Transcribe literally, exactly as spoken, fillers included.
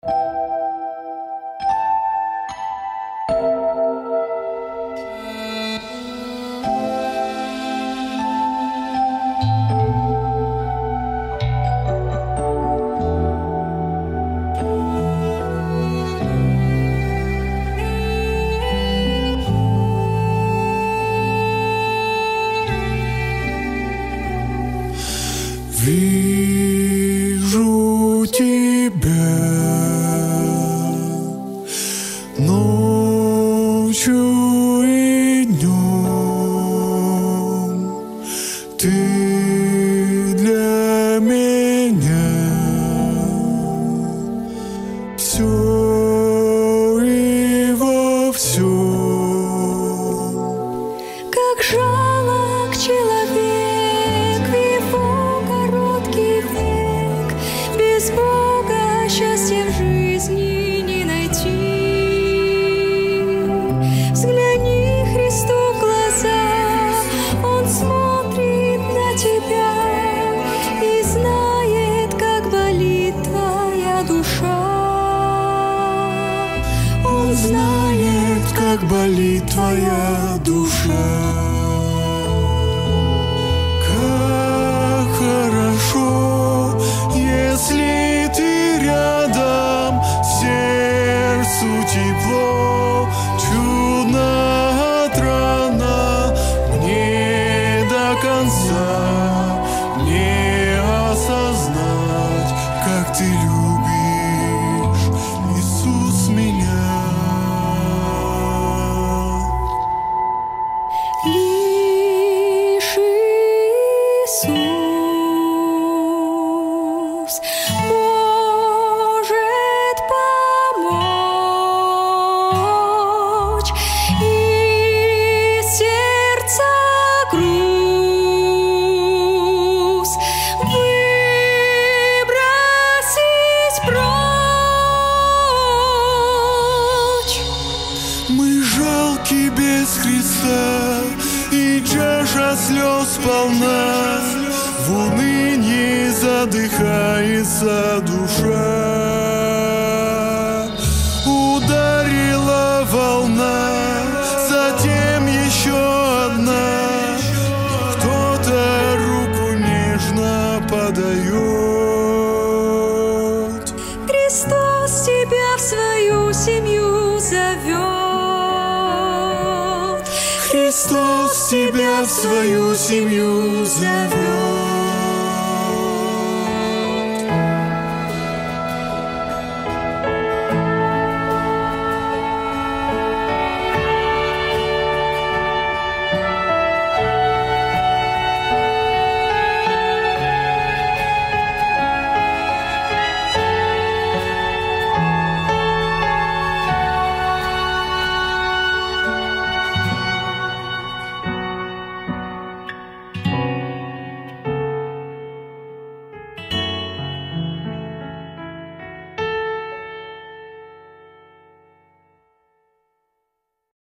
Вижу тебя ночью и днем. Ты для меня все и во всем. Как жалок человек в его короткий век, без Бога счастья в жизни не найти. Взгляни Христу в глаза, Он смотрит на тебя и знает, как болит твоя душа. Он знает, Как болит твоя душа. Как хорошо, если ты рядом, сердцу тепло, чудно от рана, мне до конца не осознать, как ты любишь, Иисус, меня. лишь Иисус может помочь из сердца груз выбросить прочь. Мы жалки без Христа, и чаша слез полна, в унынии задыхается душа. Ударила волна, затем еще одна, кто-то руку нежно подает. Христос тебя в свою семью зовет. Христос тебя в свою семью зовет.